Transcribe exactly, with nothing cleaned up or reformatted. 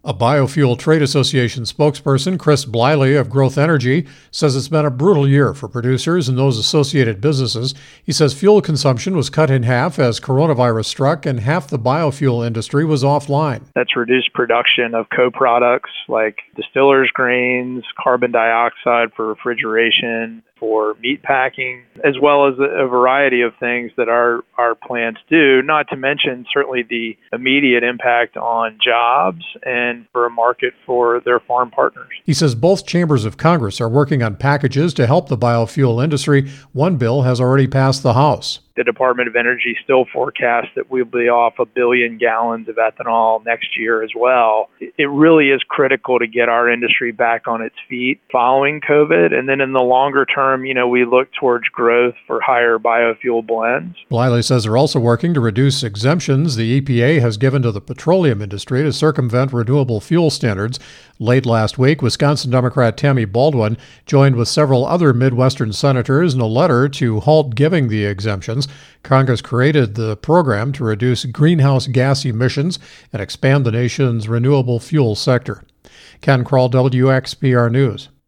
A Biofuel Trade Association spokesperson, Chris Bliley of Growth Energy, says it's been a brutal year for producers and those associated businesses. He says fuel consumption was cut in half as coronavirus struck and half the biofuel industry was offline. That's reduced production of co-products like distillers grains, carbon dioxide for refrigeration, for meat packing, as well as a variety of things that our, our plants do, not to mention certainly the immediate impact on jobs and for a market for their farm partners. He says both chambers of Congress are working on packages to help the biofuel industry. One bill has already passed the House. The Department of Energy still forecasts that we'll be off a billion gallons of ethanol next year as well. It really is critical to get our industry back on its feet following COVID. And then in the longer term, you know, we look towards growth for higher biofuel blends. Bliley says they're also working to reduce exemptions the E P A has given to the petroleum industry to circumvent renewable fuel standards. Late last week, Wisconsin Democrat Tammy Baldwin joined with several other Midwestern senators in a letter to halt giving the exemptions. Congress created the program to reduce greenhouse gas emissions and expand the nation's renewable fuel sector. Ken Kroll, W X P R News.